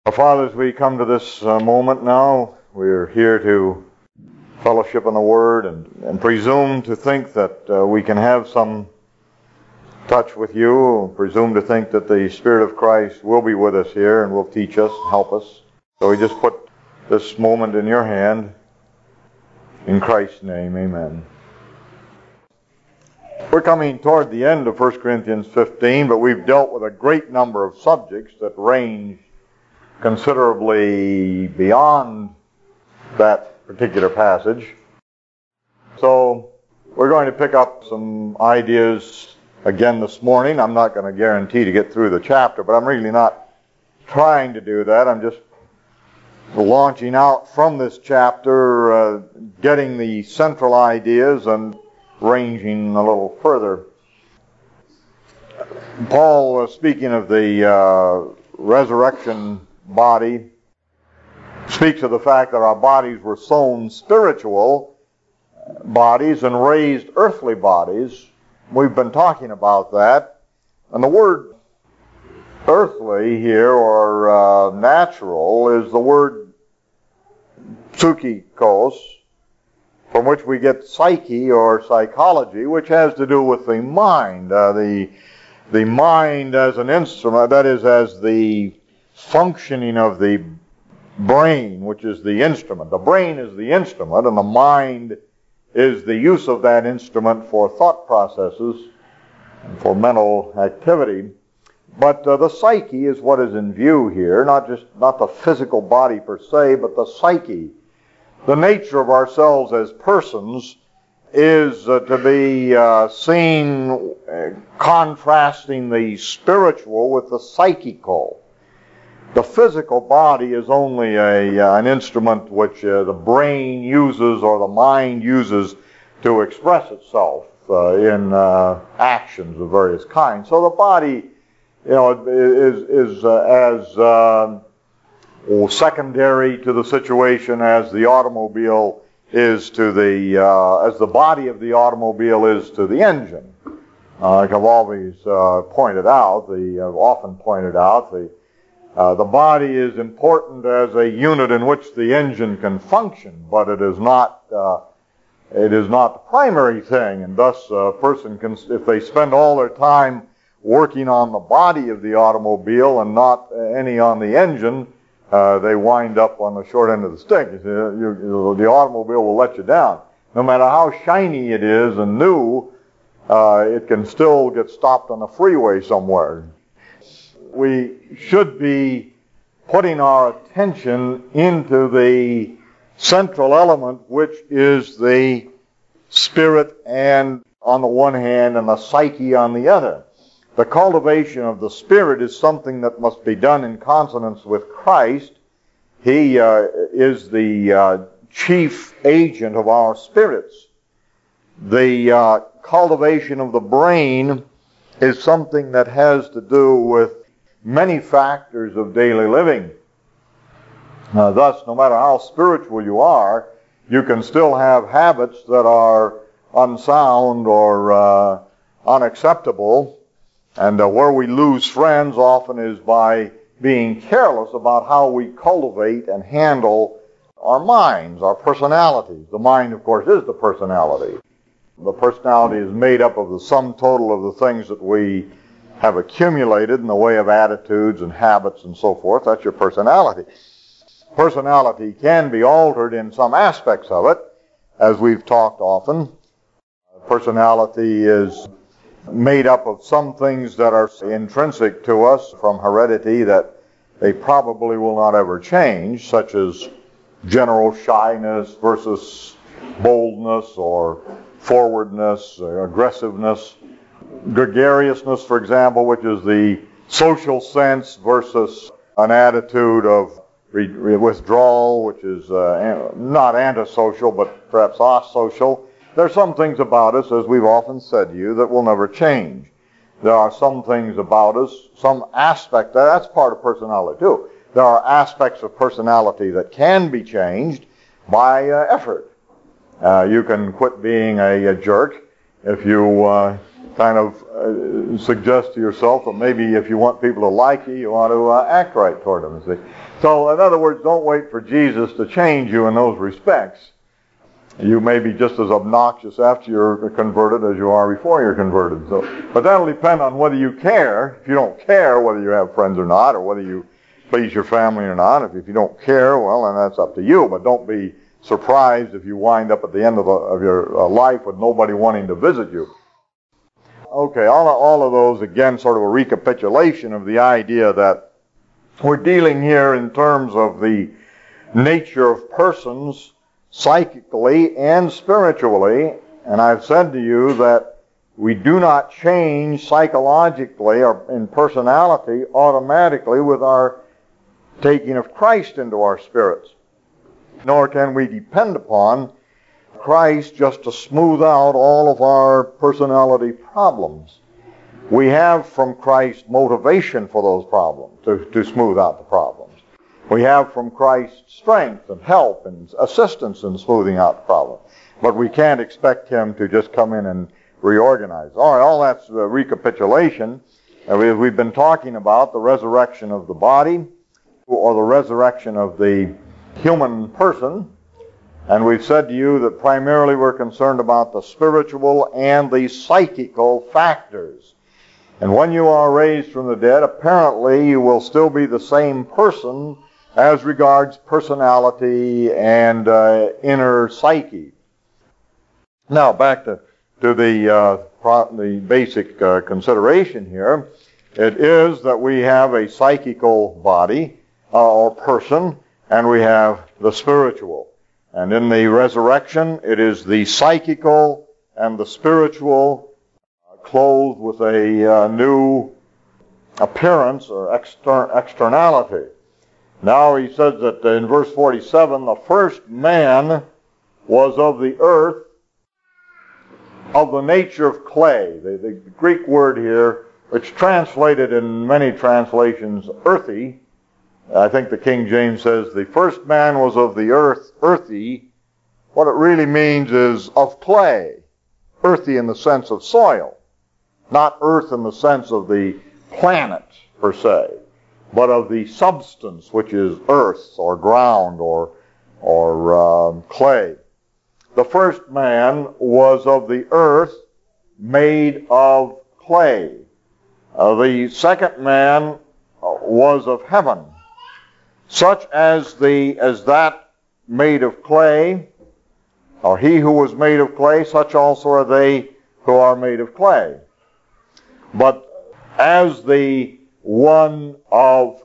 Our Father, as we come to this moment now, we're here to fellowship in the Word and presume to think that we can have some touch with you, presume to think that the Spirit of Christ will be with us here and will teach us, help us. So we just put this moment in your hand. In Christ's name, amen. We're coming toward the end of 1 Corinthians 15, but we've dealt with a great number of subjects that range considerably beyond that particular passage. So we're going to pick up some ideas again this morning. I'm not going to guarantee to get through the chapter, but I'm really not trying to do that. I'm just launching out from this chapter, getting the central ideas and ranging a little further. Paul, speaking of the resurrection body, speaks of the fact that our bodies were sown spiritual bodies and raised earthly bodies. We've been talking about that. And the word earthly here, or natural, is the word psychikos, from which we get psyche or psychology, which has to do with the mind. The mind as an instrument, that is, as the functioning of the brain, which is the instrument. The brain is the instrument, and the mind is the use of that instrument for thought processes and for mental activity. But the psyche is what is in view here, not the physical body per se, but the psyche. The nature of ourselves as persons is to be seen contrasting the spiritual with the psychical. The physical body is only an instrument which the brain uses or the mind uses to express itself in actions of various kinds. So the body, is as secondary to the situation as the automobile is to as the body of the automobile is to the engine. Like I've always pointed out, often pointed out, the body is important as a unit in which the engine can function, but it is not the primary thing, and thus a person can, if they spend all their time working on the body of the automobile and not any on the engine, they wind up on the short end of the stick. The automobile will let you down. No matter how shiny it is and new, it can still get stopped on the freeway somewhere. We should be putting our attention into the central element, which is the spirit and on the one hand and the psyche on the other. The cultivation of the spirit is something that must be done in consonance with Christ. He is the chief agent of our spirits. The cultivation of the brain is something that has to do with many factors of daily living. Thus, no matter how spiritual you are, you can still have habits that are unsound or unacceptable. And where we lose friends often is by being careless about how we cultivate and handle our minds, our personalities. The mind, of course, is the personality. The personality is made up of the sum total of the things that we have accumulated in the way of attitudes and habits and so forth. That's your personality. Personality can be altered in some aspects of it, as we've talked often. Personality is made up of some things that are intrinsic to us from heredity that they probably will not ever change, such as general shyness versus boldness or forwardness or aggressiveness. Gregariousness, for example, which is the social sense versus an attitude of withdrawal, which is not antisocial, but perhaps asocial. There are some things about us, as we've often said to you, that will never change. There are some things about us, some aspect, that's part of personality too. There are aspects of personality that can be changed by effort. You can quit being a jerk if you kind of suggest to yourself that maybe if you want people to like you, you want to act right toward them. See? So, in other words, don't wait for Jesus to change you in those respects. You may be just as obnoxious after you're converted as you are before you're converted. So, but that'll depend on whether you care. If you don't care whether you have friends or not, or whether you please your family or not, if you don't care, well, then that's up to you. But don't be surprised if you wind up at the end of your life with nobody wanting to visit you. Okay, all of those, again, sort of a recapitulation of the idea that we're dealing here in terms of the nature of persons, psychically and spiritually, and I've said to you that we do not change psychologically or in personality automatically with our taking of Christ into our spirits, nor can we depend upon Christ just to smooth out all of our personality problems. We have from Christ motivation for those problems, to smooth out the problems. We have from Christ strength and help and assistance in smoothing out the problem. But we can't expect Him to just come in and reorganize. All right, all that's the recapitulation. We've been talking about the resurrection of the body, or the resurrection of the human person. And we've said to you that primarily we're concerned about the spiritual and the psychical factors. And when you are raised from the dead, apparently you will still be the same person as regards personality and inner psyche. Now, back to the basic consideration here. It is that we have a psychical body or person, and we have the spiritual. And in the resurrection, it is the psychical and the spiritual clothed with a new appearance or externality. Now he says that in verse 47, the first man was of the earth, of the nature of clay. The Greek word here, which translated in many translations earthy, I think the King James says the first man was of the earth, earthy. What it really means is of clay. Earthy in the sense of soil. Not earth in the sense of the planet, per se, but of the substance, which is earth or ground or clay. The first man was of the earth, made of clay. The second man was of heaven, such as that made of clay, or he who was made of clay, such also are they who are made of clay. But as the one of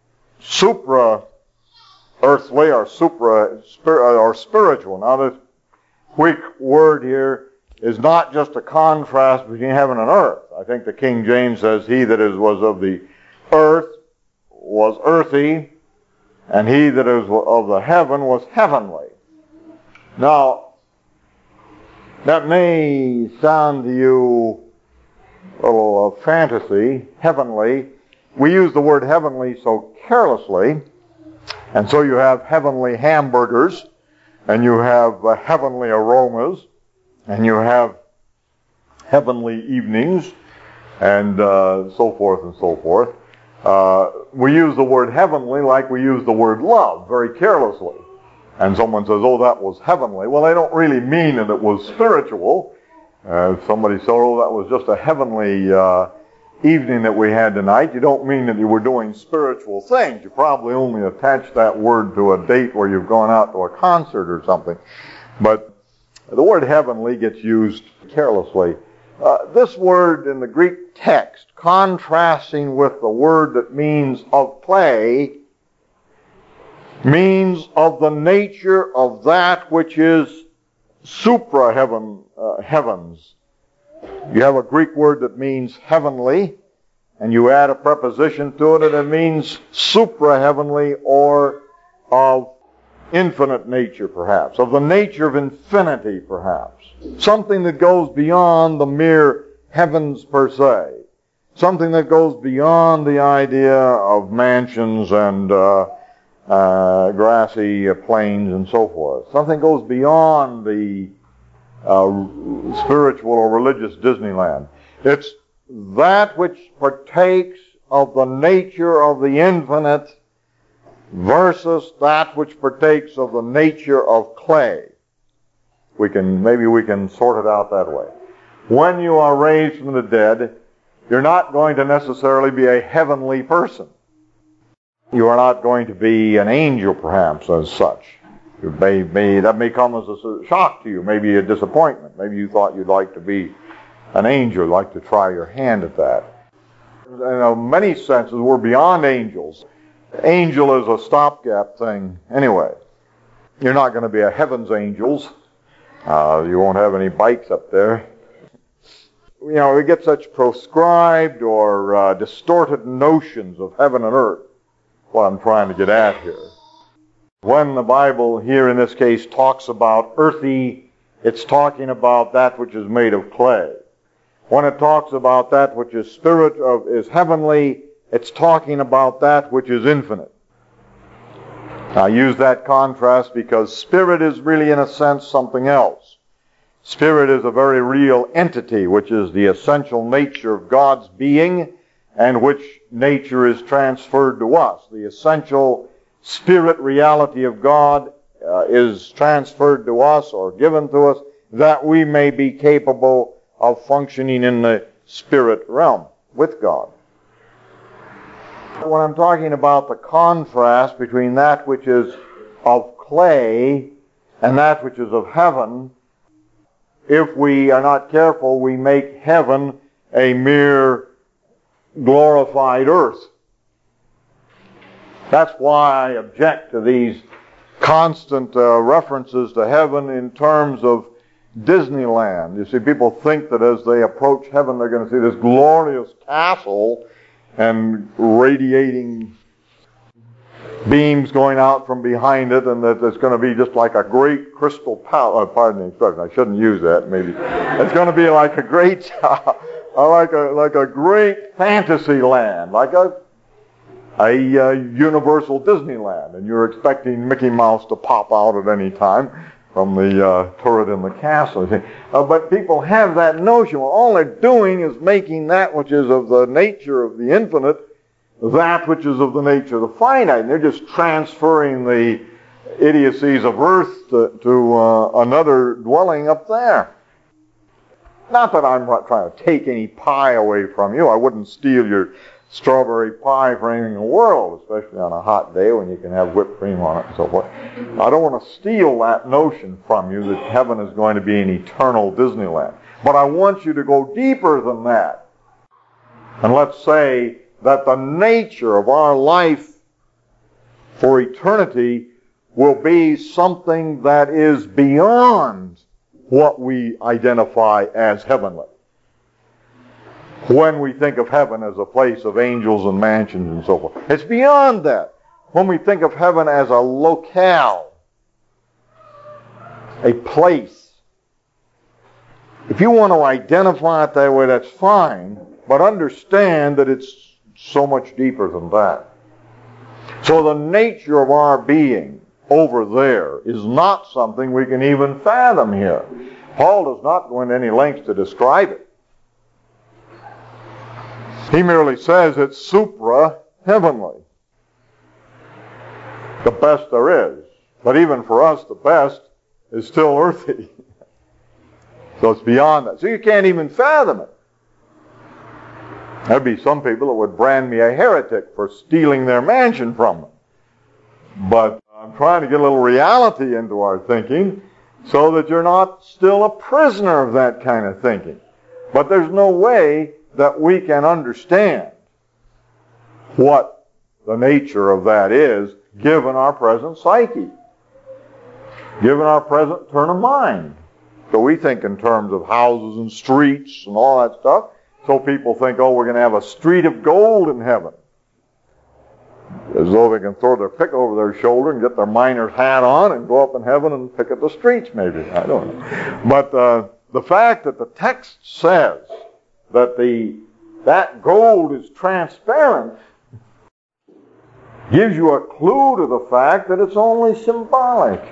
supra-earthly or spiritual. Now, this Greek word here is not just a contrast between heaven and earth. I think the King James says, he that was of the earth was earthy, and he that is of the heaven was heavenly. Now, that may sound to you a little fantasy, heavenly. We use the word heavenly so carelessly, and so you have heavenly hamburgers, and you have heavenly aromas, and you have heavenly evenings, and so forth and so forth. We use the word heavenly like we use the word love, very carelessly. And someone says, oh, that was heavenly. Well, they don't really mean that it was spiritual. Somebody said, oh, that was just a heavenly evening that we had tonight. You don't mean that you were doing spiritual things. You probably only attach that word to a date where you've gone out to a concert or something. But the word heavenly gets used carelessly. This word in the Greek text, contrasting with the word that means of clay, means of the nature of that which is heavens. You have a Greek word that means heavenly, and you add a preposition to it, and it means supra-heavenly, or of infinite nature, perhaps, of the nature of infinity, perhaps. Something that goes beyond the mere heavens per se. Something that goes beyond the idea of mansions and grassy plains and so forth. Something goes beyond the spiritual or religious Disneyland. It's that which partakes of the nature of the infinite versus that which partakes of the nature of clay. Maybe we can sort it out that way. When you are raised from the dead, you're not going to necessarily be a heavenly person. You are not going to be an angel, perhaps, as such. That may come as a shock to you, maybe a disappointment. Maybe you thought you'd like to be an angel, like to try your hand at that. In many senses, we're beyond angels. Angel is a stopgap thing anyway. You're not going to be a heaven's angels. You won't have any bikes up there. We get such proscribed or distorted notions of heaven and earth. What I'm trying to get at here. When the Bible here in this case talks about earthy, it's talking about that which is made of clay. When it talks about that which is is heavenly, it's talking about that which is infinite. I use that contrast because spirit is really, in a sense, something else. Spirit is a very real entity, which is the essential nature of God's being, and which nature is transferred to us. The essential spirit reality of God is transferred to us or given to us that we may be capable of functioning in the spirit realm with God. When I'm talking about the contrast between that which is of clay and that which is of heaven, if we are not careful, we make heaven a mere glorified earth. That's why I object to these constant references to heaven in terms of Disneyland. You see, people think that as they approach heaven, they're going to see this glorious castle and radiating beams going out from behind it, and that it's going to be just like a great crystal palace. Pardon the expression, I shouldn't use that. Maybe it's going to be like a great, like a great fantasy land, like a universal Disneyland, and you're expecting Mickey Mouse to pop out at any time from the turret in the castle. But people have that notion. Well, all they're doing is making that which is of the nature of the infinite that which is of the nature of the finite. And they're just transferring the idiocies of earth to another dwelling up there. Not that I'm trying to take any pie away from you. I wouldn't steal your strawberry pie for anything in the world, especially on a hot day when you can have whipped cream on it and so forth. I don't want to steal that notion from you that heaven is going to be an eternal Disneyland. But I want you to go deeper than that. And let's say that the nature of our life for eternity will be something that is beyond what we identify as heavenly. When we think of heaven as a place of angels and mansions and so forth. It's beyond that. When we think of heaven as a locale, a place. If you want to identify it that way, that's fine, but understand that it's so much deeper than that. So the nature of our being over there is not something we can even fathom here. Paul does not go into any lengths to describe it. He merely says it's supra-heavenly. The best there is. But even for us, the best is still earthy. So it's beyond that. So you can't even fathom it. There'd be some people that would brand me a heretic for stealing their mansion from them. But I'm trying to get a little reality into our thinking so that you're not still a prisoner of that kind of thinking. But there's no way that we can understand what the nature of that is given our present psyche, given our present turn of mind. So we think in terms of houses and streets and all that stuff. So people think, oh, we're going to have a street of gold in heaven. As though they can throw their pick over their shoulder and get their miner's hat on and go up in heaven and pick at the streets maybe. I don't know. But the fact that the text says that that gold is transparent gives you a clue to the fact that it's only symbolic.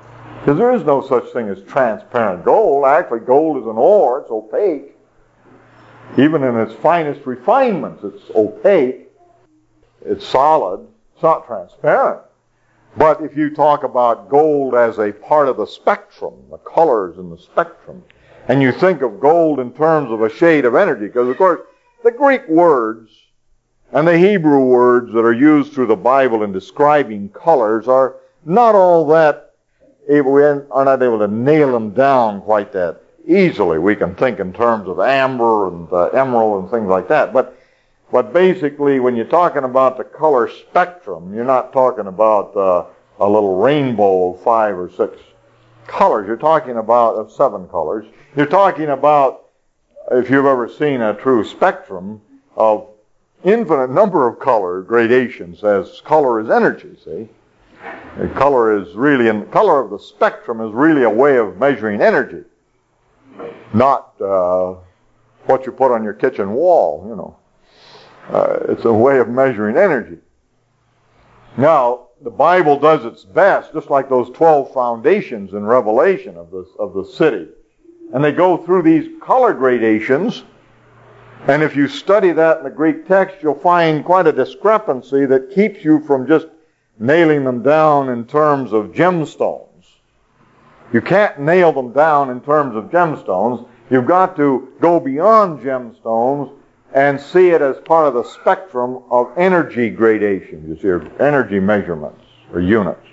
Because there is no such thing as transparent gold. Actually, gold is an ore. It's opaque. Even in its finest refinements, it's opaque, it's solid, it's not transparent. But if you talk about gold as a part of the spectrum, the colors in the spectrum, and you think of gold in terms of a shade of energy, because of course the Greek words and the Hebrew words that are used through the Bible in describing colors are not all that, we are not able to nail them down quite that easily. We can think in terms of amber and emerald and things like that. But basically, when you're talking about the color spectrum, you're not talking about a little rainbow of 5 or 6 colors. You're talking about 7 colors. You're talking about, if you've ever seen a true spectrum, of infinite number of color gradations, as color is energy, see? The color of the spectrum is really a way of measuring energy, not what you put on your kitchen wall, you know. It's a way of measuring energy. Now, the Bible does its best, just like those 12 foundations in Revelation of the city. And they go through these color gradations, and if you study that in the Greek text, you'll find quite a discrepancy that keeps you from just nailing them down in terms of gemstones. You can't nail them down in terms of gemstones. You've got to go beyond gemstones and see it as part of the spectrum of energy gradation, you see, or energy measurements or units.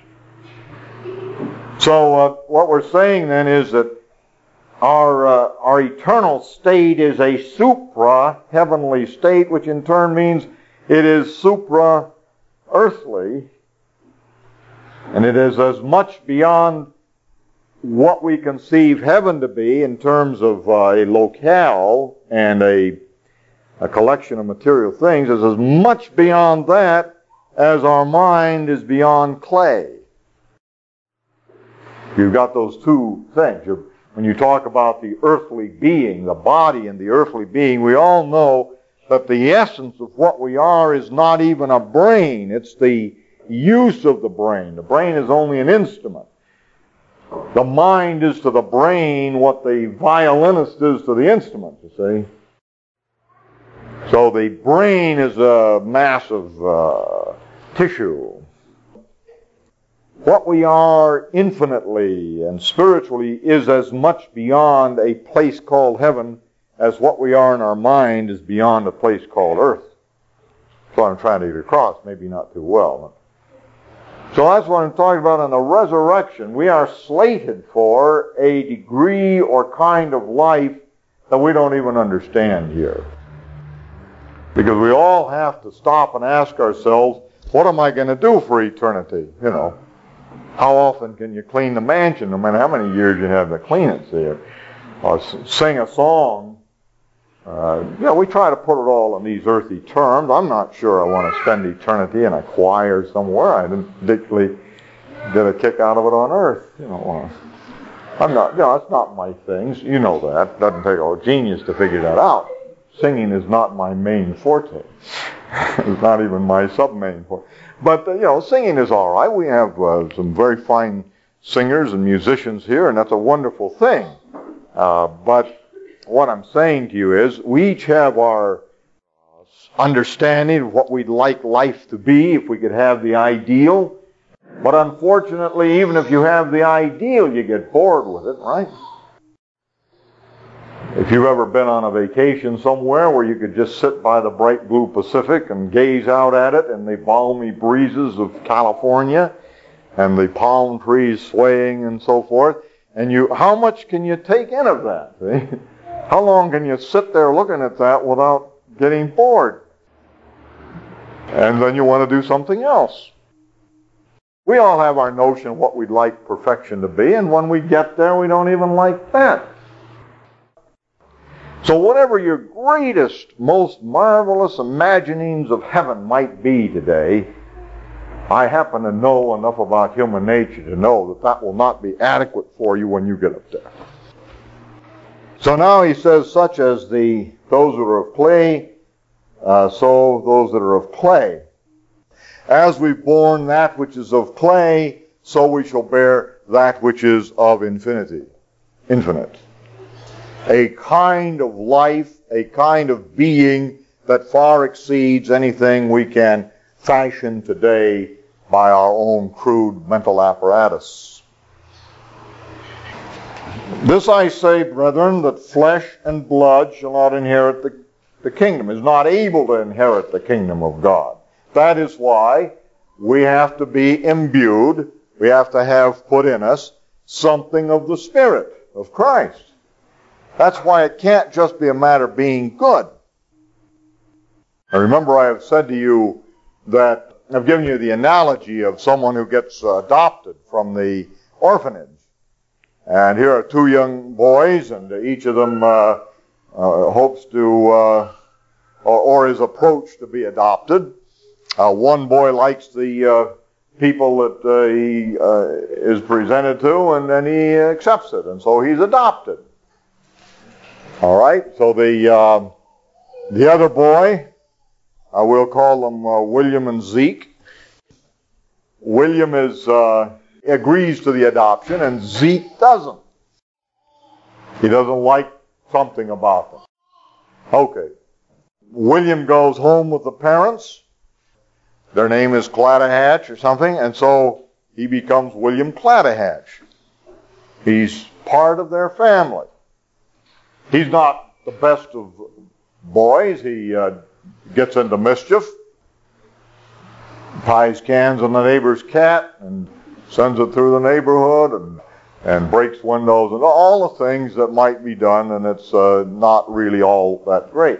So what we're saying then is that our eternal state is a supra-heavenly state, which in turn means it is supra-earthly, and it is as much beyond what we conceive heaven to be in terms of a locale and a collection of material things, is as much beyond that as our mind is beyond clay. You've got those two things. When you talk about the earthly being, the body and the earthly being, we all know that the essence of what we are is not even a brain. It's the use of the brain. The brain is only an instrument. The mind is to the brain what the violinist is to the instrument, you see. So the brain is a mass of tissue. What we are infinitely and spiritually is as much beyond a place called heaven as what we are in our mind is beyond a place called earth. That's what I'm trying to get across, maybe not too well. So that's what I'm talking about on the resurrection. We are slated for a degree or kind of life that we don't even understand here. Because we all have to stop and ask ourselves, what am I going to do for eternity? You know, how often can you clean the mansion, no matter how many years you have to clean it, see? Or sing a song. We try to put it all in these earthy terms. I'm not sure I want to spend eternity in a choir somewhere. I didn't particularly get a kick out of it on earth. I'm not, that's not my things. You know that. It doesn't take a genius to figure that out. Singing is not my main forte. It's not even my sub-main forte. But, singing is all right. We have some very fine singers and musicians here, and that's a wonderful thing. But what I'm saying to you is, we each have our understanding of what we'd like life to be if we could have the ideal. But unfortunately, even if you have the ideal, you get bored with it, right? If you've ever been on a vacation somewhere where you could just sit by the bright blue Pacific and gaze out at it and the balmy breezes of California and the palm trees swaying and so forth, and how much can you take in of that? See? How long can you sit there looking at that without getting bored? And then you want to do something else. We all have our notion of what we'd like perfection to be, and when we get there, we don't even like that. So whatever your greatest, most marvelous imaginings of heaven might be today, I happen to know enough about human nature to know that that will not be adequate for you when you get up there. So now he says, such as those that are of clay, so those that are of clay. As we've borne that which is of clay, so we shall bear that which is of infinite. a kind of life, a kind of being that far exceeds anything we can fashion today by our own crude mental apparatus. This I say, brethren, that flesh and blood shall not inherit the kingdom, is not able to inherit the kingdom of God. That is why we have to be imbued, we have to have put in us something of the Spirit of Christ. That's why it can't just be a matter of being good. Now remember, I have said to you that I've given you the analogy of someone who gets adopted from the orphanage. And here are two young boys, and each of them hopes to, or is approached to be adopted. One boy likes the people that he is presented to, and then he accepts it, and so he's adopted. All right, so the other boy, we'll call them William and Zeke. William agrees to the adoption, and Zeke doesn't. He doesn't like something about them. Okay. William goes home with the parents. Their name is Clatterhatch or something, and so he becomes William Clatterhatch. He's part of their family. He's not the best of boys. He gets into mischief, ties cans on the neighbor's cat, and sends it through the neighborhood, and breaks windows, and all the things that might be done, and it's not really all that great.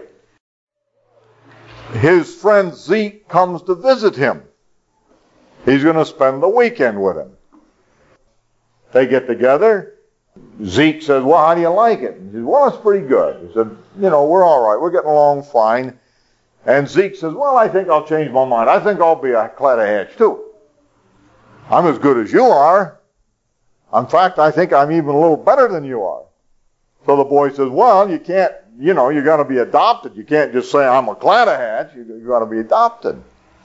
His friend Zeke comes to visit him. He's going to spend the weekend with him. They get together. Zeke says, well, how do you like it? He says, well, it's pretty good. He said, we're all right. We're getting along fine. And Zeke says, well, I think I'll change my mind. I think I'll be a Clatterhatch too. I'm as good as you are. In fact, I think I'm even a little better than you are. So the boy says, well, you can't, you're going to be adopted. You can't just say I'm a Clatterhatch. You've got to be adopted.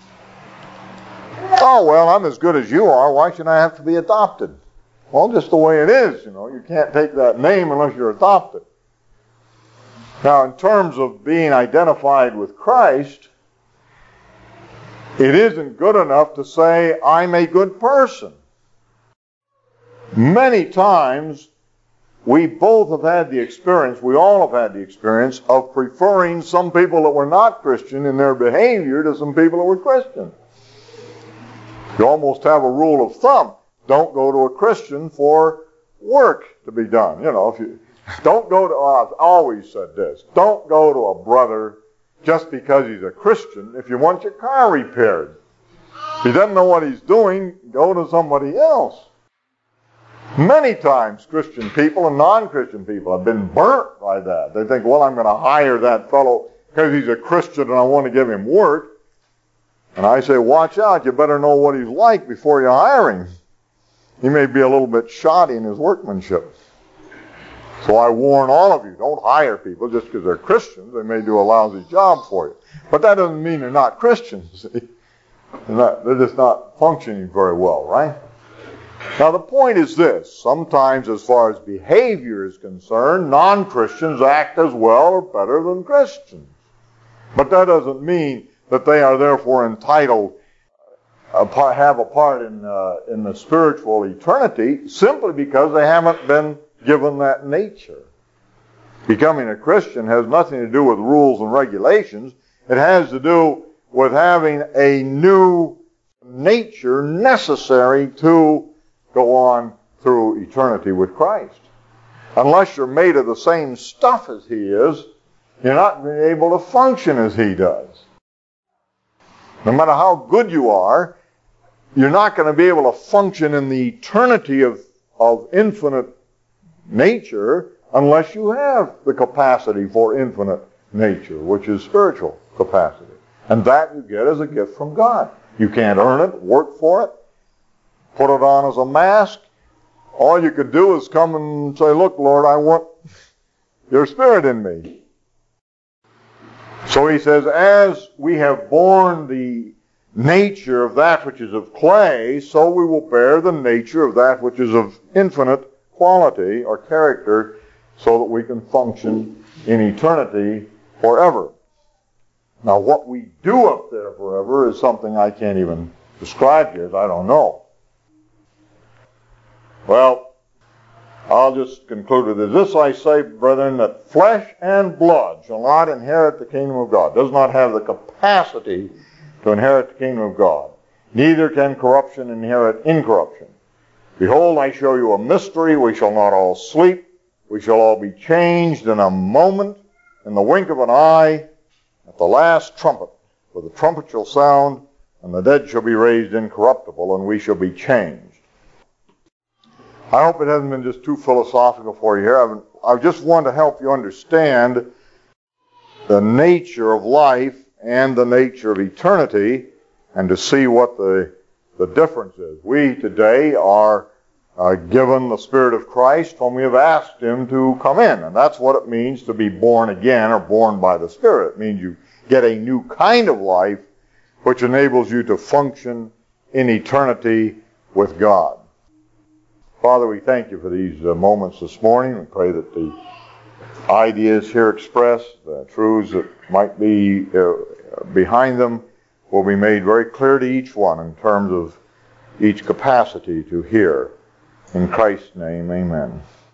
Oh, well, I'm as good as you are. Why should I have to be adopted? Well, just the way it is, You can't take that name unless you're adopted. Now, in terms of being identified with Christ, it isn't good enough to say, I'm a good person. Many times, we both have had the experience, we all have had the experience of preferring some people that were not Christian in their behavior to some people that were Christian. You almost have a rule of thumb. Don't go to a Christian for work to be done. If you don't go to, I've always said this, don't go to a brother just because he's a Christian if you want your car repaired. If he doesn't know what he's doing, go to somebody else. Many times Christian people and non-Christian people have been burnt by that. They think, well, I'm going to hire that fellow because he's a Christian and I want to give him work. And I say, watch out, you better know what he's like before you hire him. He may be a little bit shoddy in his workmanship. So I warn all of you, don't hire people just because they're Christians. They may do a lousy job for you. But that doesn't mean they're not Christians. They're just not functioning very well, right? Now the point is this. Sometimes as far as behavior is concerned, non-Christians act as well or better than Christians. But that doesn't mean that they are therefore entitled have a part in the spiritual eternity simply because they haven't been given that nature. Becoming a Christian has nothing to do with rules and regulations. It has to do with having a new nature necessary to go on through eternity with Christ. Unless you're made of the same stuff as He is, you're not going to be able to function as He does. No matter how good you are, you're not going to be able to function in the eternity of infinite nature unless you have the capacity for infinite nature, which is spiritual capacity. And that you get as a gift from God. You can't earn it, work for it, put it on as a mask. All you could do is come and say, look, Lord, I want your Spirit in me. So he says, as we have borne the nature of that which is of clay, so we will bear the nature of that which is of infinite quality or character, so that we can function in eternity forever. Now, what we do up there forever is something I can't even describe here, as I don't know. Well, I'll just conclude with this. This I say, brethren, that flesh and blood shall not inherit the kingdom of God. Does not have the capacity to inherit the kingdom of God. Neither can corruption inherit incorruption. Behold, I show you a mystery. We shall not all sleep. We shall all be changed in a moment, in the wink of an eye, at the last trumpet. For the trumpet shall sound, and the dead shall be raised incorruptible, and we shall be changed. I hope it hasn't been just too philosophical for you here. I just want to help you understand the nature of life and the nature of eternity, and to see what the difference is. We today are given the Spirit of Christ whom we have asked Him to come in. And that's what it means to be born again, or born by the Spirit. It means you get a new kind of life which enables you to function in eternity with God. Father, we thank you for these moments this morning. We pray that the ideas here expressed, the truths that might be behind them, will be made very clear to each one in terms of each capacity to hear. In Christ's name, amen.